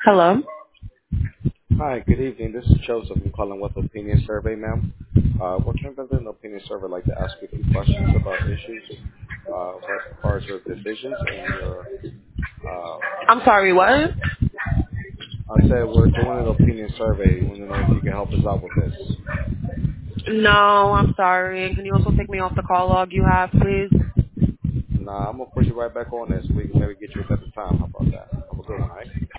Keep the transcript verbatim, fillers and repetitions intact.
Hello. Hi, good evening. This is Joseph. I'm calling with Opinion Survey, ma'am. Uh, we're conducting an opinion survey. I'd like to ask you a few questions about issues uh, as far as your decisions and your. Uh, I'm sorry, what? I said we're doing an opinion survey. We want to know if you can help us out with this. No, I'm sorry. Can you also take me off the call log you have, please? Nah, I'm gonna put you right back on this. We can maybe get you a better time. How about that? Have a good one, all right?